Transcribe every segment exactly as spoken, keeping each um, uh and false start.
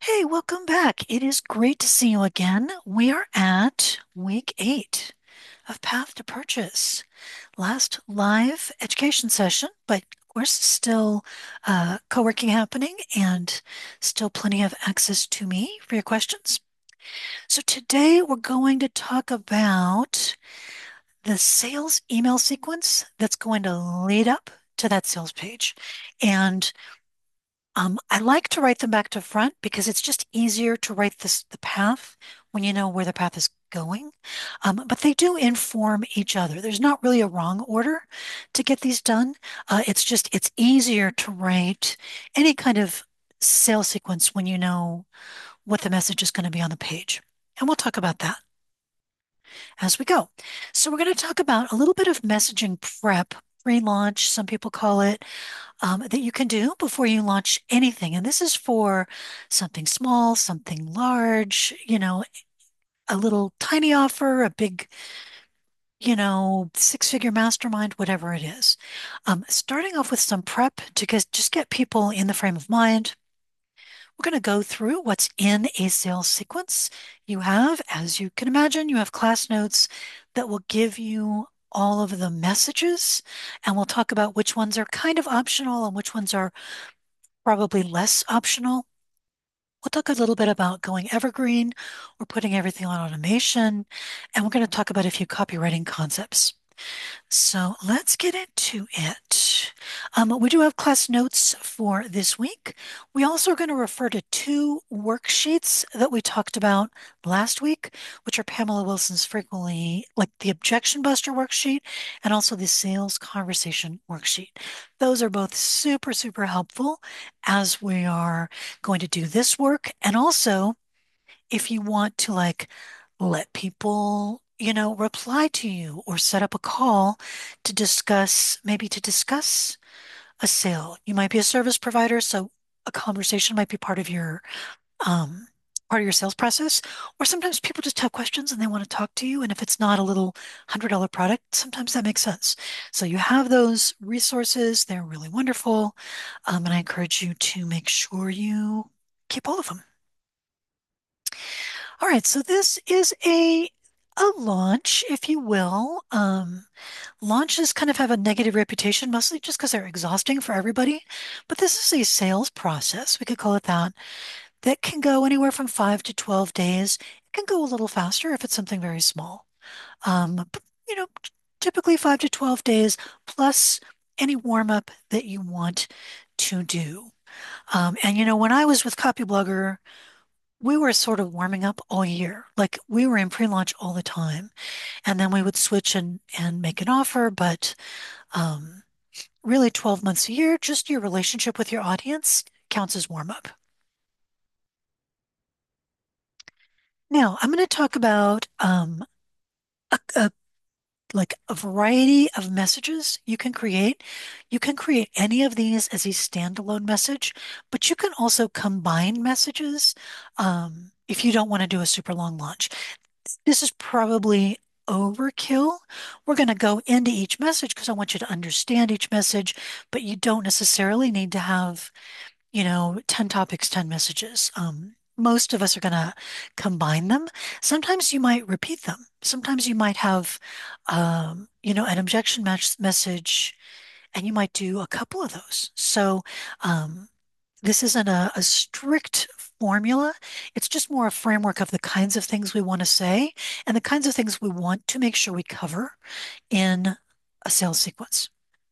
Hey, welcome back. It is great to see you again. We are at week eight of Path to Purchase. Last live education session, but of course, still uh, co-working happening and still plenty of access to me for your questions. So today we're going to talk about the sales email sequence that's going to lead up to that sales page. And um, I like to write them back to front because it's just easier to write this the path when you know where the path is going. Um, but they do inform each other. There's not really a wrong order to get these done. Uh, it's just it's easier to write any kind of sales sequence when you know what the message is going to be on the page. And we'll talk about that as we go. So we're going to talk about a little bit of messaging prep, pre-launch, some people call it, um, that you can do before you launch anything. And this is for something small, something large, you know, a little tiny offer, a big, you know, six-figure mastermind, whatever it is. Um, starting off with some prep to get, just get people in the frame of mind. We're going to go through what's in a sales sequence. You have, as you can imagine, you have class notes that will give you all of the messages, and we'll talk about which ones are kind of optional and which ones are probably less optional. We'll talk a little bit about going evergreen or putting everything on automation, and we're going to talk about a few copywriting concepts. So let's get into it. Um, we do have class notes for this week. We also are going to refer to two worksheets that we talked about last week, which are Pamela Wilson's frequently, like the Objection Buster worksheet and also the Sales Conversation worksheet. Those are both super, super helpful as we are going to do this work. And also, if you want to like let people, you know, reply to you or set up a call to discuss, maybe to discuss a sale. You might be a service provider, so a conversation might be part of your um part of your sales process. Or sometimes people just have questions and they want to talk to you. And if it's not a little one hundred dollar product, sometimes that makes sense. So you have those resources. They're really wonderful. Um, and I encourage you to make sure you keep all of them. All right, so this is a a launch, if you will. Um, launches kind of have a negative reputation, mostly just because they're exhausting for everybody. But this is a sales process, we could call it that, that can go anywhere from five to twelve days. It can go a little faster if it's something very small. Um, but, you know, typically five to twelve days plus any warm up that you want to do. Um, and, you know, when I was with Copyblogger, we were sort of warming up all year. Like we were in pre-launch all the time. And then we would switch and, and make an offer. But um, really twelve months a year, just your relationship with your audience counts as warm up. Now, I'm going to talk about um, a, a like a variety of messages you can create. You can create any of these as a standalone message, but you can also combine messages um, if you don't want to do a super long launch. This is probably overkill. We're going to go into each message because I want you to understand each message, but you don't necessarily need to have, you know, ten topics, ten messages. Um, most of us are going to combine them. Sometimes you might repeat them. Sometimes you might have, um, you know, an objection match message, and you might do a couple of those. So, um, this isn't a, a strict formula. It's just more a framework of the kinds of things we want to say and the kinds of things we want to make sure we cover in a sales sequence.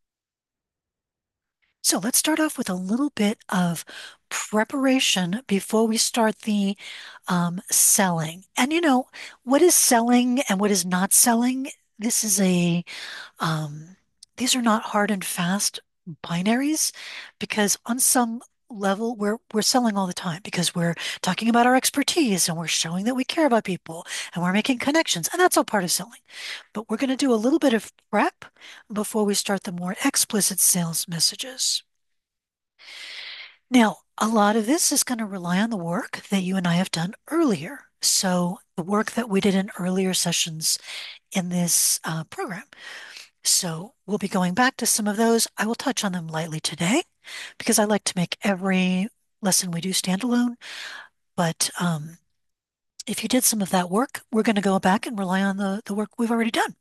So let's start off with a little bit of preparation before we start the um, selling. And you know, what is selling and what is not selling? This is a, um, these are not hard and fast binaries because on some level we're we're selling all the time because we're talking about our expertise and we're showing that we care about people and we're making connections and that's all part of selling. But we're going to do a little bit of prep before we start the more explicit sales messages. Now, a lot of this is going to rely on the work that you and I have done earlier. So the work that we did in earlier sessions in this uh, program. So we'll be going back to some of those. I will touch on them lightly today because I like to make every lesson we do standalone. But um, if you did some of that work, we're going to go back and rely on the, the work we've already done.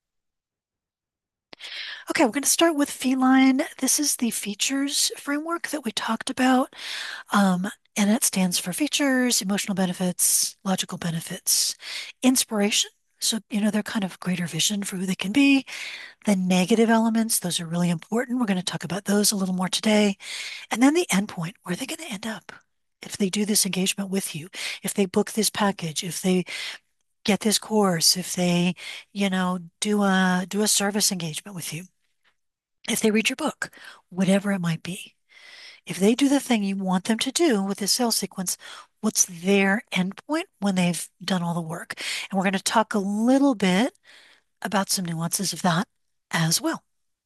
Okay, we're going to start with feline. This is the features framework that we talked about. Um, and it stands for features, emotional benefits, logical benefits, inspiration. So, you know, they're kind of greater vision for who they can be. The negative elements, those are really important. We're going to talk about those a little more today. And then the endpoint, where are they going to end up? If they do this engagement with you, if they book this package, if they get this course, if they, you know, do a do a service engagement with you, if they read your book, whatever it might be. If they do the thing you want them to do with this sales sequence, what's their endpoint when they've done all the work? And we're going to talk a little bit about some nuances of that as well.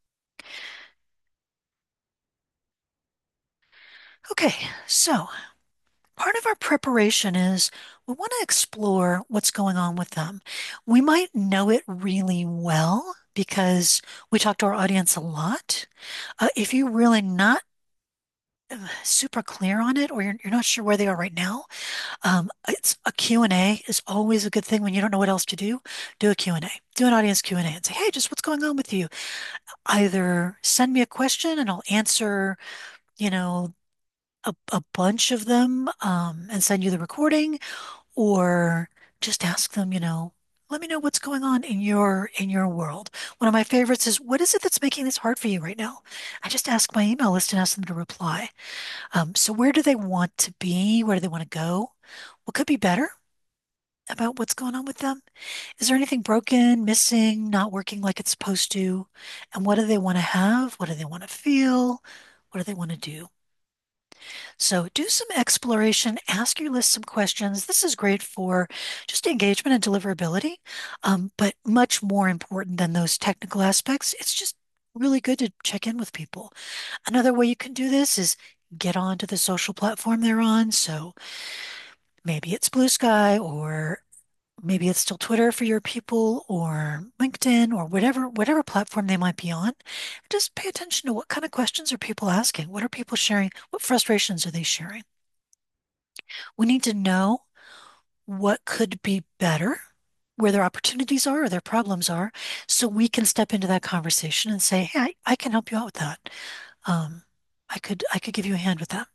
Okay, so part of our preparation is we want to explore what's going on with them. We might know it really well because we talk to our audience a lot. Uh, if you're really not uh, super clear on it or you're, you're not sure where they are right now, um, it's a Q and A is always a good thing when you don't know what else to do. Do a Q and A. Do an audience Q and A and say, hey, just what's going on with you? Either send me a question and I'll answer, you know, a, a bunch of them um, and send you the recording, or just ask them, you know, let me know what's going on in your in your world. One of my favorites is, what is it that's making this hard for you right now? I just ask my email list and ask them to reply. Um, so where do they want to be? Where do they want to go? What could be better about what's going on with them? Is there anything broken, missing, not working like it's supposed to? And what do they want to have? What do they want to feel? What do they want to do? So do some exploration, ask your list some questions. This is great for just engagement and deliverability, um, but much more important than those technical aspects. It's just really good to check in with people. Another way you can do this is get onto the social platform they're on. So maybe it's Blue Sky, or maybe it's still Twitter for your people, or LinkedIn, or whatever whatever platform they might be on. Just pay attention to what kind of questions are people asking. What are people sharing? What frustrations are they sharing? We need to know what could be better, where their opportunities are or their problems are, so we can step into that conversation and say, hey, I, I can help you out with that. Um, I could I could give you a hand with that.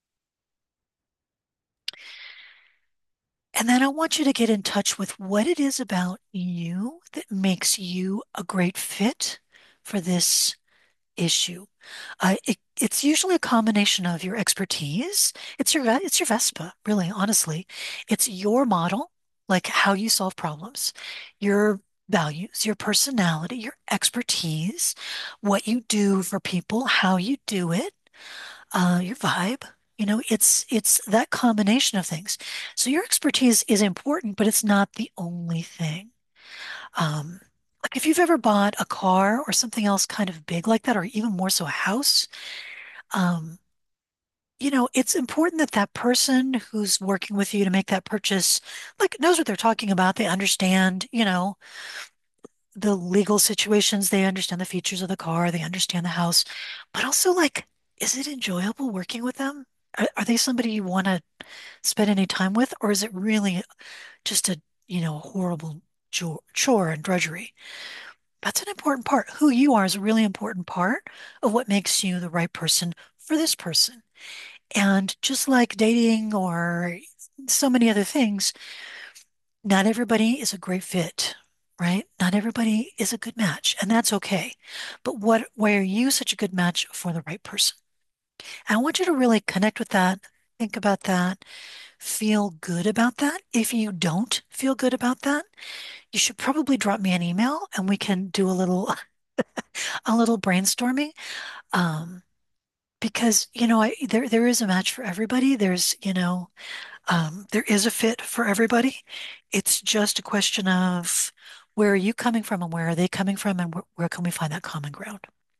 And then I want you to get in touch with what it is about you that makes you a great fit for this issue. Uh, it, it's usually a combination of your expertise. It's your it's your Vespa, really, honestly. It's your model, like how you solve problems, your values, your personality, your expertise, what you do for people, how you do it, uh, your vibe. You know, it's it's that combination of things. So your expertise is important, but it's not the only thing. Um, like if you've ever bought a car or something else kind of big like that, or even more so a house, um, you know, it's important that that person who's working with you to make that purchase, like, knows what they're talking about. They understand, you know, the legal situations. They understand the features of the car. They understand the house, but also like, is it enjoyable working with them? Are, are they somebody you want to spend any time with, or is it really just a, you know, horrible chore, chore and drudgery? That's an important part. Who you are is a really important part of what makes you the right person for this person. And just like dating or so many other things, not everybody is a great fit, right? Not everybody is a good match, and that's okay. But what, why are you such a good match for the right person? And I want you to really connect with that, think about that, feel good about that. If you don't feel good about that, you should probably drop me an email and we can do a little a little brainstorming. Um, because, you know, I, there there is a match for everybody. There's, you know, um, there is a fit for everybody. It's just a question of where are you coming from and where are they coming from, and wh where can we find that common ground?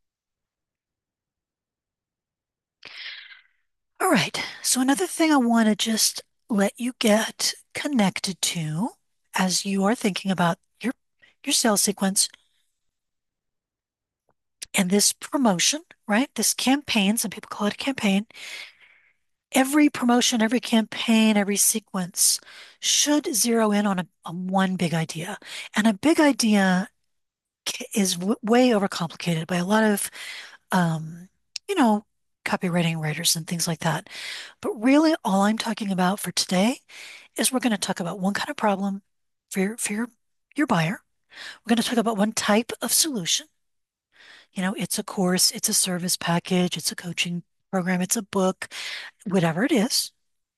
All right. So another thing I want to just let you get connected to as you are thinking about your your sales sequence and this promotion, right? This campaign, some people call it a campaign, Every promotion, every campaign, every sequence should zero in on a on one big idea. And a big idea ca- is w way overcomplicated by a lot of, um, you know, copywriting writers and things like that. But really, all I'm talking about for today is we're going to talk about one kind of problem for your, for your, your buyer. We're going to talk about one type of solution. You know, it's a course, it's a service package, it's a coaching program, it's a book, whatever it is.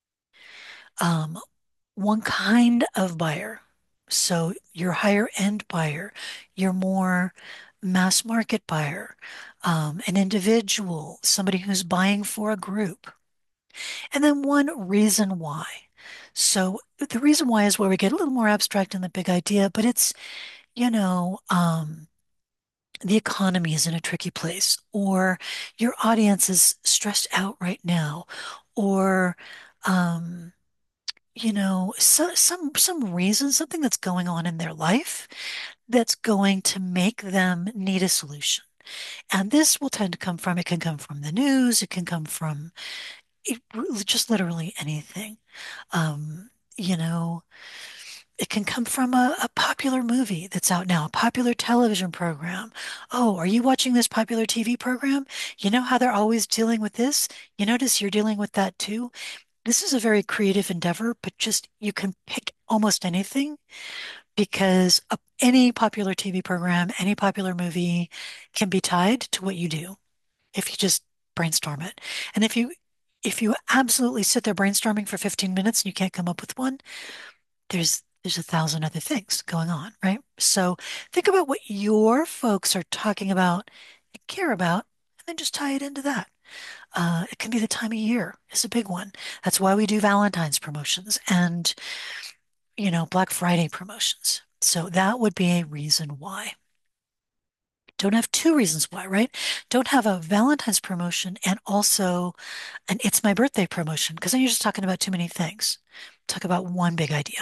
Um, one kind of buyer. So your higher end buyer, your more mass market buyer, um, an individual, somebody who's buying for a group. And then one reason why. So the reason why is where we get a little more abstract in the big idea, but it's, you know, um, the economy is in a tricky place, or your audience is stressed out right now, or, um, you know, so, some some reason, something that's going on in their life that's going to make them need a solution. And this will tend to come from, it can come from the news, it can come from it, just literally anything. Um, you know, it can come from a, a popular movie that's out now, a popular television program. Oh, are you watching this popular T V program? You know how they're always dealing with this? You notice you're dealing with that too? This is a very creative endeavor, but just you can pick almost anything because a, any popular T V program, any popular movie can be tied to what you do if you just brainstorm it. And if you if you absolutely sit there brainstorming for fifteen minutes and you can't come up with one, there's there's a thousand other things going on, right? So think about what your folks are talking about and care about, and then just tie it into that. Uh, it can be the time of year is a big one. That's why we do Valentine's promotions and, you know, Black Friday promotions. So that would be a reason why. Don't have two reasons why, right? Don't have a Valentine's promotion and also an It's My Birthday promotion because then you're just talking about too many things. Talk about one big idea.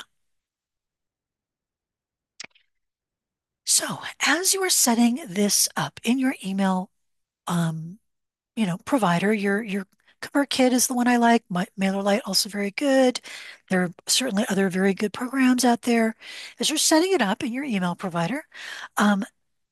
So as you are setting this up in your email, um, you know, provider, your your ConvertKit is the one I like. My MailerLite also very good. There are certainly other very good programs out there. As you're setting it up in your email provider, um,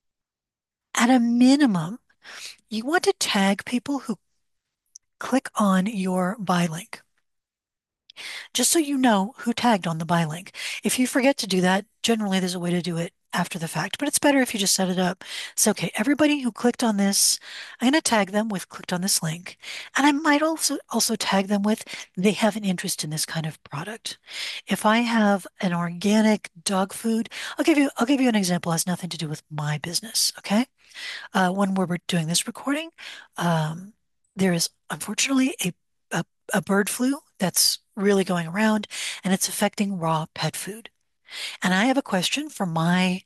at a minimum, you want to tag people who click on your buy link, just so you know who tagged on the buy link. If you forget to do that, generally there's a way to do it after the fact, but it's better if you just set it up. So, okay, everybody who clicked on this, I'm going to tag them with clicked on this link. And I might also also tag them with they have an interest in this kind of product. If I have an organic dog food, I'll give you I'll give you an example. It has nothing to do with my business, okay? Uh, when we're doing this recording, um, there is unfortunately a, a, a bird flu that's really going around and it's affecting raw pet food. And I have a question for my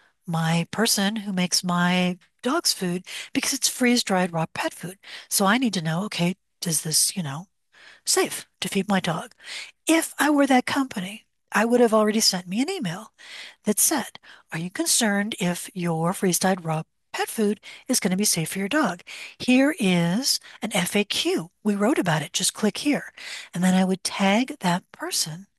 my person who makes my dog's food because it's freeze-dried raw pet food. So I need to know, okay, does this, you know, safe to feed my dog? If I were that company, I would have already sent me an email that said, are you concerned if your freeze-dried raw pet food is going to be safe for your dog? Here is an F A Q. We wrote about it. Just click here. And then I would tag that person.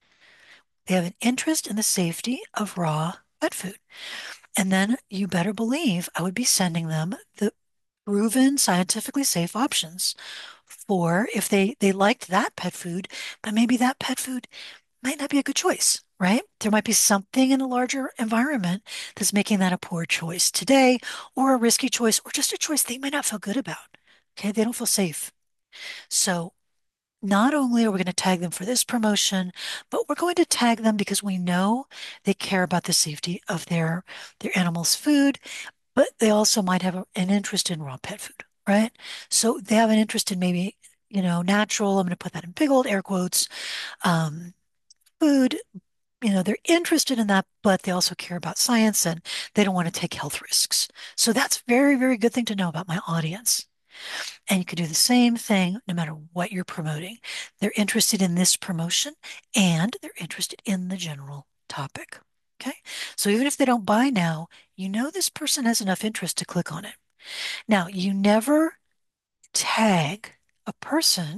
They have an interest in the safety of raw pet food. And then you better believe I would be sending them the proven scientifically safe options for if they they liked that pet food, but maybe that pet food might not be a good choice, right? There might be something in a larger environment that's making that a poor choice today, or a risky choice, or just a choice they might not feel good about. Okay, they don't feel safe. So not only are we going to tag them for this promotion, but we're going to tag them because we know they care about the safety of their their animals' food, but they also might have a- an interest in raw pet food, right? So they have an interest in maybe, you know, natural, I'm going to put that in big old air quotes, um, food. You know, they're interested in that, but they also care about science and they don't want to take health risks. So that's very, very good thing to know about my audience. And you can do the same thing no matter what you're promoting. They're interested in this promotion and they're interested in the general topic. Okay. So even if they don't buy now, you know this person has enough interest to click on it. Now, you never tag a person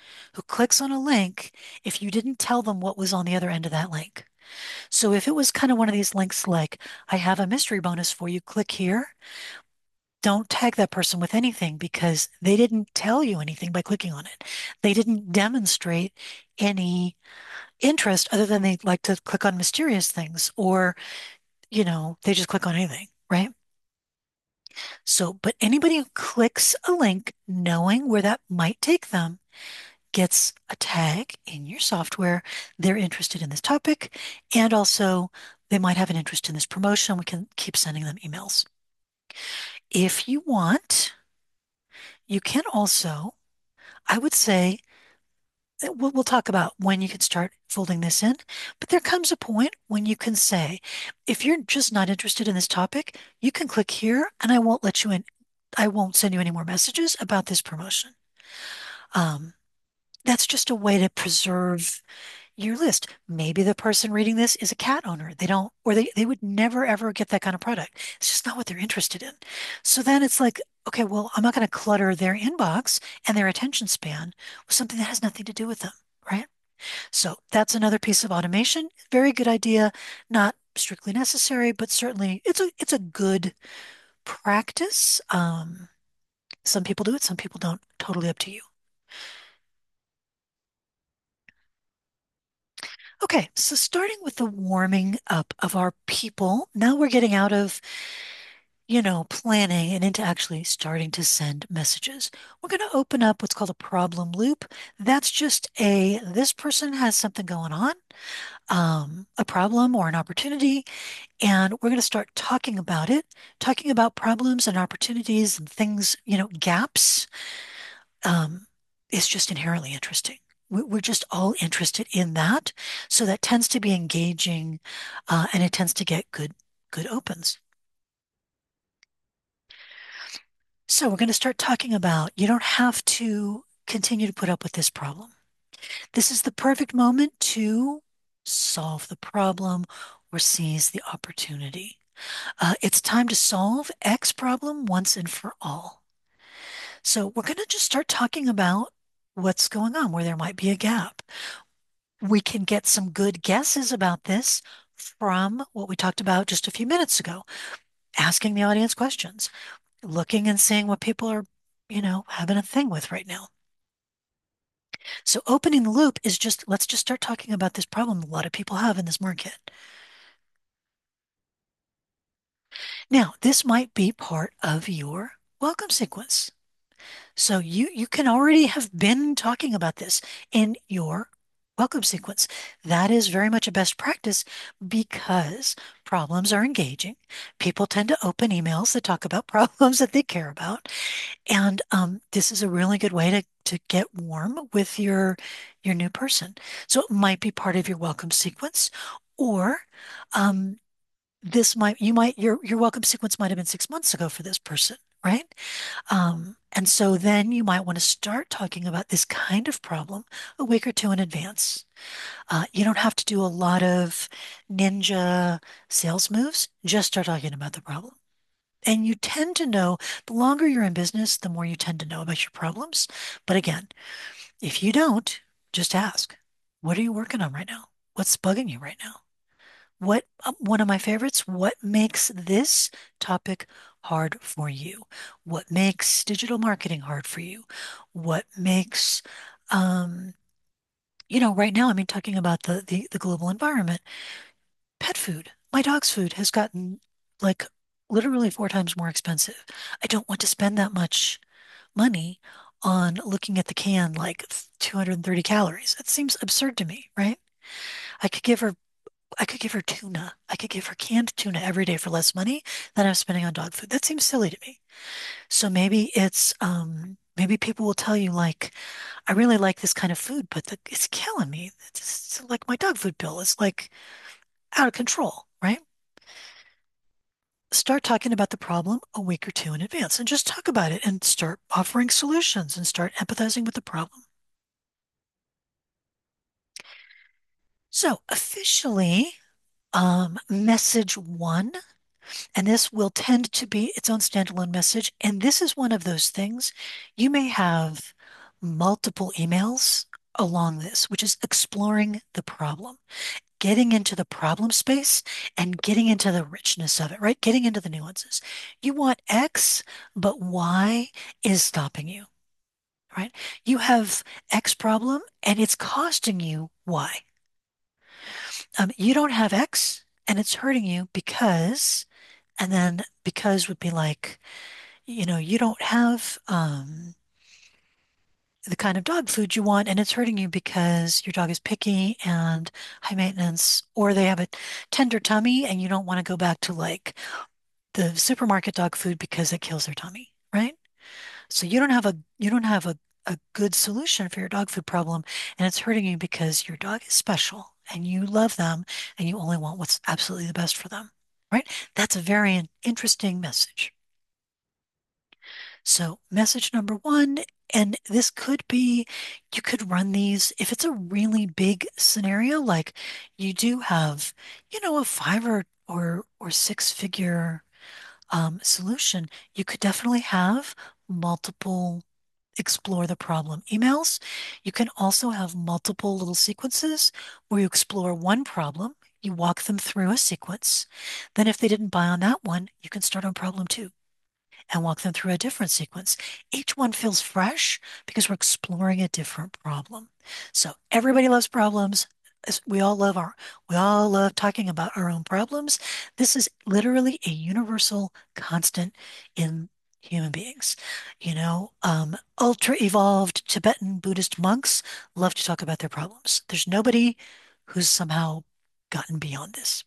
who clicks on a link if you didn't tell them what was on the other end of that link. So if it was kind of one of these links like, I have a mystery bonus for you, click here, don't tag that person with anything because they didn't tell you anything by clicking on it. They didn't demonstrate any interest other than they like to click on mysterious things or, you know, they just click on anything, right? So, but anybody who clicks a link knowing where that might take them gets a tag in your software. They're interested in this topic, and also they might have an interest in this promotion. We can keep sending them emails. If you want, you can also, I would say, we'll, we'll talk about when you can start folding this in, but there comes a point when you can say, if you're just not interested in this topic, you can click here and I won't let you in. I won't send you any more messages about this promotion. Um, that's just a way to preserve your list. Maybe the person reading this is a cat owner. They don't, or they, they would never ever get that kind of product. It's just not what they're interested in. So then it's like, okay, well, I'm not going to clutter their inbox and their attention span with something that has nothing to do with them, right? So that's another piece of automation. Very good idea, not strictly necessary, but certainly it's a it's a good practice. Um, some people do it, some people don't. Totally up to you. Okay, so starting with the warming up of our people, now we're getting out of, you know, planning and into actually starting to send messages. We're going to open up what's called a problem loop. That's just a, this person has something going on, um, a problem or an opportunity, and we're going to start talking about it, talking about problems and opportunities and things, you know, gaps. Um, is just inherently interesting. We- We're just all interested in that. So that tends to be engaging, uh, and it tends to get good, good opens. So we're going to start talking about you don't have to continue to put up with this problem. This is the perfect moment to solve the problem or seize the opportunity. Uh, it's time to solve X problem once and for all. So we're going to just start talking about what's going on, where there might be a gap. We can get some good guesses about this from what we talked about just a few minutes ago, asking the audience questions, looking and seeing what people are, you know, having a thing with right now. So opening the loop is just, let's just start talking about this problem a lot of people have in this market. Now, this might be part of your welcome sequence. So you you can already have been talking about this in your welcome sequence. That is very much a best practice because problems are engaging. People tend to open emails that talk about problems that they care about. And um, this is a really good way to, to get warm with your your new person. So it might be part of your welcome sequence, or um, this might you might your your welcome sequence might have been six months ago for this person, right? Um, and so then you might want to start talking about this kind of problem a week or two in advance. Uh, you don't have to do a lot of ninja sales moves. Just start talking about the problem. And you tend to know, the longer you're in business, the more you tend to know about your problems. But again, if you don't, just ask, what are you working on right now? What's bugging you right now? What, um, one of my favorites, what makes this topic hard for you? What makes digital marketing hard for you? What makes, um, you know, right now, I mean, talking about the, the, the global environment, pet food. My dog's food has gotten like literally four times more expensive. I don't want to spend that much money on looking at the can like two hundred thirty calories. It seems absurd to me, right? I could give her I could give her tuna. I could give her canned tuna every day for less money than I'm spending on dog food. That seems silly to me. So maybe it's um maybe people will tell you like, I really like this kind of food, but the, it's killing me. It's just like my dog food bill is like out of control, right? Start talking about the problem a week or two in advance and just talk about it and start offering solutions and start empathizing with the problem. So officially, um, message one. And this will tend to be its own standalone message. And this is one of those things you may have multiple emails along this, which is exploring the problem, getting into the problem space and getting into the richness of it, right? Getting into the nuances. You want X, but Y is stopping you, right? You have X problem and it's costing you Y. Um, you don't have X and it's hurting you because, and then because would be like, you know, you don't have um, the kind of dog food you want and it's hurting you because your dog is picky and high maintenance, or they have a tender tummy and you don't want to go back to like the supermarket dog food because it kills their tummy, right? So you don't have a you don't have a, a good solution for your dog food problem, and it's hurting you because your dog is special and you love them and you only want what's absolutely the best for them, right? That's a very in- interesting message. So message number one, and this could be, you could run these if it's a really big scenario, like you do have, you know, a five or or or six figure um, solution, you could definitely have multiple explore the problem emails. You can also have multiple little sequences where you explore one problem, you walk them through a sequence. Then, if they didn't buy on that one, you can start on problem two and walk them through a different sequence. Each one feels fresh because we're exploring a different problem. So everybody loves problems. We all love our, we all love talking about our own problems. This is literally a universal constant in human beings. You know, um, ultra evolved Tibetan Buddhist monks love to talk about their problems. There's nobody who's somehow gotten beyond this.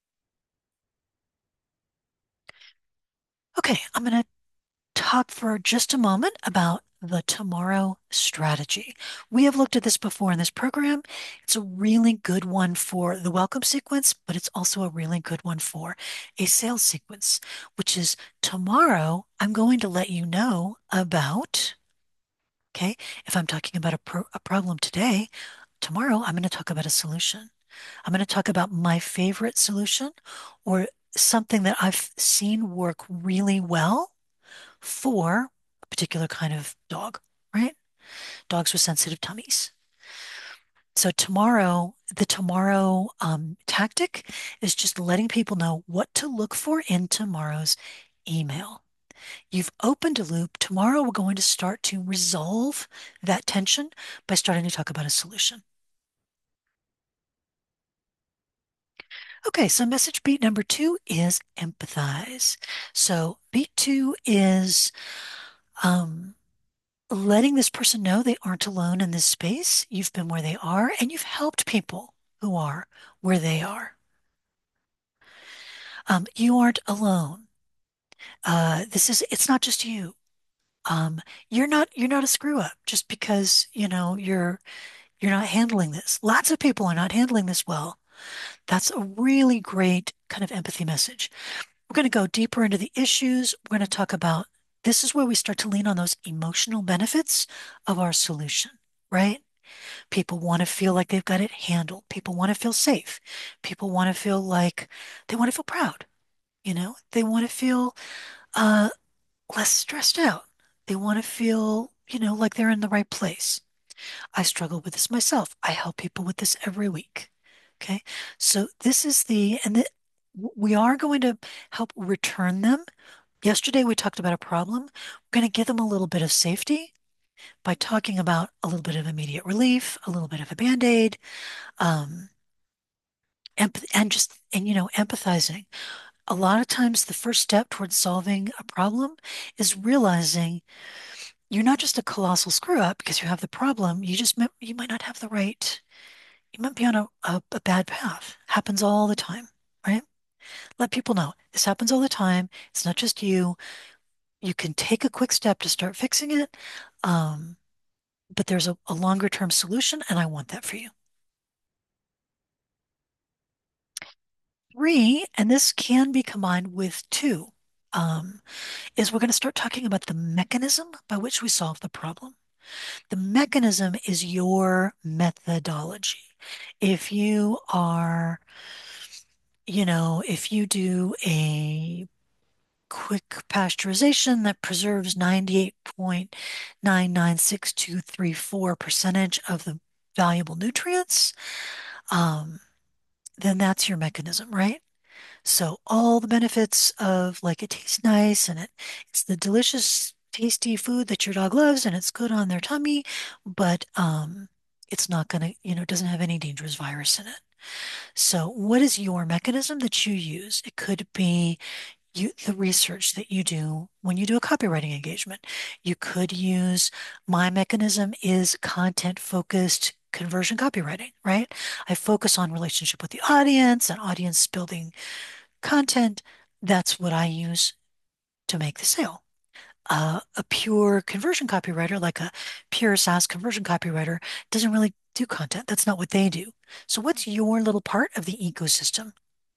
Okay, I'm going to talk for just a moment about the tomorrow strategy. We have looked at this before in this program. It's a really good one for the welcome sequence, but it's also a really good one for a sales sequence, which is tomorrow, I'm going to let you know about, okay, if I'm talking about a, pro a problem today, tomorrow I'm going to talk about a solution. I'm going to talk about my favorite solution or something that I've seen work really well for a particular kind of dog, right? Dogs with sensitive tummies. So tomorrow, the tomorrow um, tactic is just letting people know what to look for in tomorrow's email. You've opened a loop. Tomorrow, we're going to start to resolve that tension by starting to talk about a solution. Okay, so message beat number two is empathize. So beat two is um, letting this person know they aren't alone in this space. You've been where they are, and you've helped people who are where they are. Um, you aren't alone. Uh, this is, it's not just you. Um, you're not, you're not a screw up just because, you know, you're, you're not handling this. Lots of people are not handling this well. That's a really great kind of empathy message. We're going to go deeper into the issues. We're going to talk about, this is where we start to lean on those emotional benefits of our solution, right? People want to feel like they've got it handled. People want to feel safe. People want to feel like they want to feel proud. You know, they want to feel uh, less stressed out. They want to feel, you know, like they're in the right place. I struggle with this myself. I help people with this every week. Okay. So this is the, and the, we are going to help return them. Yesterday we talked about a problem. We're going to give them a little bit of safety by talking about a little bit of immediate relief, a little bit of a band-aid, um, empath and just, and you know, empathizing. A lot of times, the first step towards solving a problem is realizing you're not just a colossal screw up because you have the problem. You just might, you might not have the right, you might be on a, a, a bad path. Happens all the time, right? Let people know this happens all the time. It's not just you. You can take a quick step to start fixing it. Um, but there's a, a longer term solution, and I want that for you. Three, and this can be combined with two, um, is we're going to start talking about the mechanism by which we solve the problem. The mechanism is your methodology. If you are, you know, if you do a quick pasteurization that preserves ninety-eight point nine nine six two three four percentage of the valuable nutrients, um, then that's your mechanism, right? So all the benefits of like it tastes nice and it it's the delicious, tasty food that your dog loves and it's good on their tummy, but um, it's not gonna, you know, it doesn't have any dangerous virus in it. So what is your mechanism that you use? It could be you, the research that you do when you do a copywriting engagement. You could use my mechanism is content focused conversion copywriting, right? I focus on relationship with the audience and audience building content. That's what I use to make the sale. Uh, a pure conversion copywriter, like a pure SaaS conversion copywriter, doesn't really do content. That's not what they do. So, what's your little part of the ecosystem?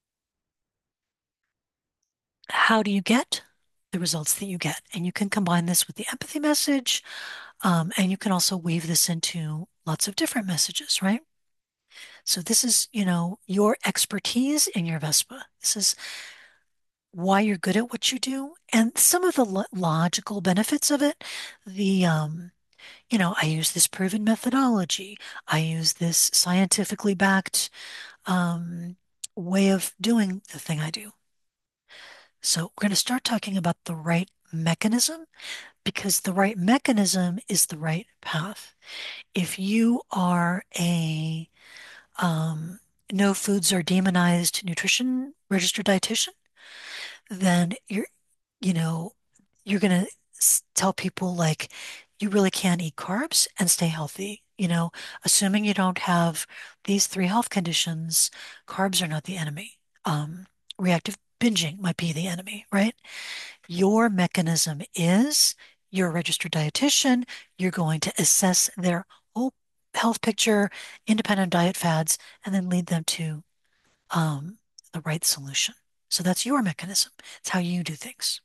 How do you get the results that you get? And you can combine this with the empathy message, um, and you can also weave this into lots of different messages, right? So, this is, you know, your expertise in your Vespa. This is why you're good at what you do and some of the lo logical benefits of it. The, um, you know, I use this proven methodology. I use this scientifically backed um, way of doing the thing I do. So we're going to start talking about the right mechanism because the right mechanism is the right path. If you are a um, no foods are demonized nutrition registered dietitian, then you're, you know, you're going to tell people like you really can eat carbs and stay healthy. You know, assuming you don't have these three health conditions, carbs are not the enemy. Um, reactive binging might be the enemy, right? Your mechanism is you're a registered dietitian. You're going to assess their whole health picture, independent diet fads, and then lead them to um, the right solution. So that's your mechanism. It's how you do things.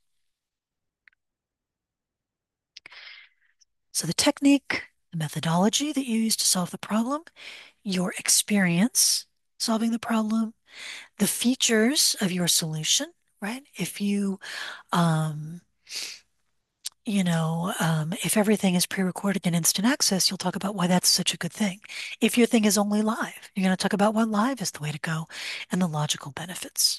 So the technique, the methodology that you use to solve the problem, your experience solving the problem, the features of your solution, right? If you, um, you know, um, if everything is pre-recorded and instant access, you'll talk about why that's such a good thing. If your thing is only live, you're going to talk about why live is the way to go and the logical benefits.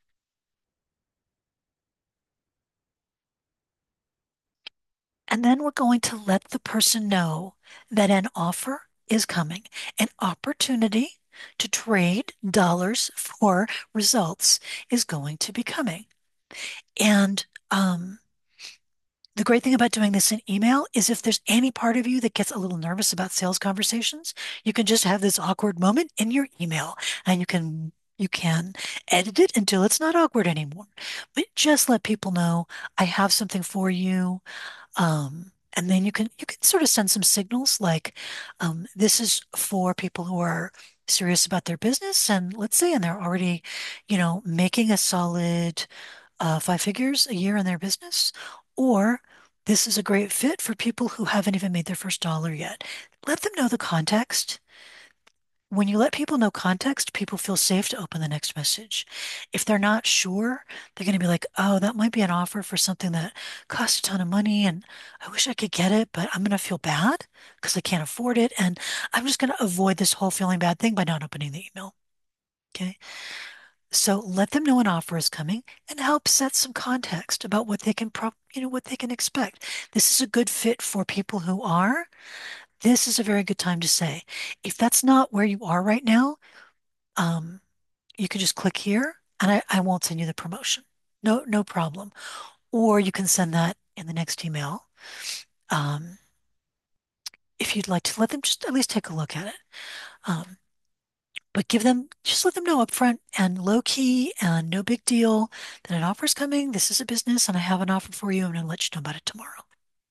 And then we're going to let the person know that an offer is coming, an opportunity to trade dollars for results is going to be coming. And um, the great thing about doing this in email is if there's any part of you that gets a little nervous about sales conversations, you can just have this awkward moment in your email and you can you can edit it until it's not awkward anymore. But just let people know I have something for you. Um, and then you can you can sort of send some signals like um, this is for people who are serious about their business and let's say and they're already, you know, making a solid uh, five figures a year in their business, or this is a great fit for people who haven't even made their first dollar yet. Let them know the context. When you let people know context, people feel safe to open the next message. If they're not sure, they're going to be like, oh, that might be an offer for something that costs a ton of money and I wish I could get it, but I'm going to feel bad because I can't afford it. And I'm just going to avoid this whole feeling bad thing by not opening the email. Okay. So let them know an offer is coming and help set some context about what they can pro you know, what they can expect. This is a good fit for people who are. This is a very good time to say. If that's not where you are right now, um, you can just click here and I, I won't send you the promotion. No, no problem. Or you can send that in the next email. Um, if you'd like to let them just at least take a look at it. Um, but give them, just let them know upfront and low key and no big deal that an offer is coming. This is a business and I have an offer for you. I'm going to let you know about it tomorrow.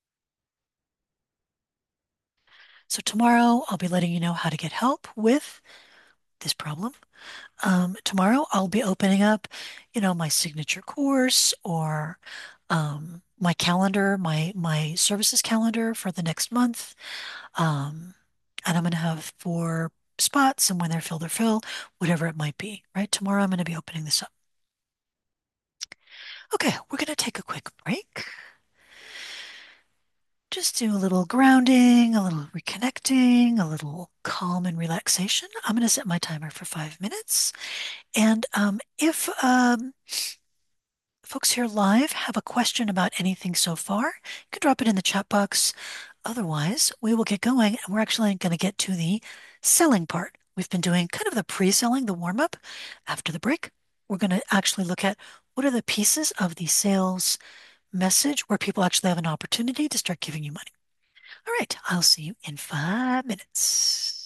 So tomorrow I'll be letting you know how to get help with this problem. Um, tomorrow I'll be opening up, you know, my signature course or um, my calendar, my my services calendar for the next month. Um, and I'm going to have four spots, and when they're filled, they're filled, whatever it might be. Right? Tomorrow I'm going to be opening this up. Okay, we're going to take a quick break. Just do a little grounding, a little reconnecting, a little calm and relaxation. I'm going to set my timer for five minutes. And um, if um, folks here live have a question about anything so far, you can drop it in the chat box. Otherwise, we will get going, and we're actually going to get to the selling part. We've been doing kind of the pre-selling, the warm-up. After the break, we're going to actually look at what are the pieces of the sales message where people actually have an opportunity to start giving you money. All right, I'll see you in five minutes.